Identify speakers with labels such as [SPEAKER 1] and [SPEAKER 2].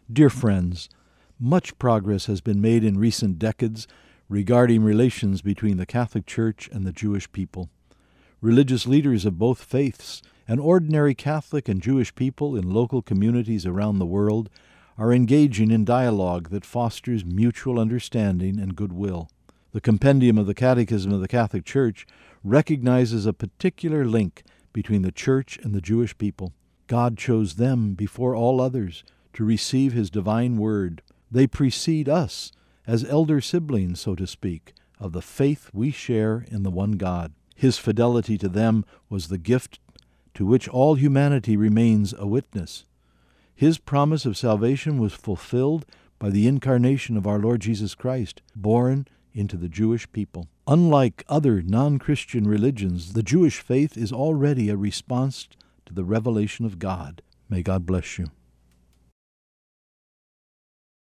[SPEAKER 1] Dear friends, much progress has been made in recent decades regarding relations between the Catholic Church and the Jewish people. Religious leaders of both faiths and ordinary Catholic and Jewish people in local communities around the world are engaging in dialogue that fosters mutual understanding and goodwill. The compendium of the Catechism of the Catholic Church recognizes a particular link between the Church and the Jewish people. God chose them before all others to receive His divine word. They precede us as elder siblings, so to speak, of the faith we share in the one God. His fidelity to them was the gift to which all humanity remains a witness. His promise of salvation was fulfilled by the incarnation of our Lord Jesus Christ, born into the Jewish people. Unlike other non-Christian religions, the Jewish faith is already a response to the revelation of God. May God bless you.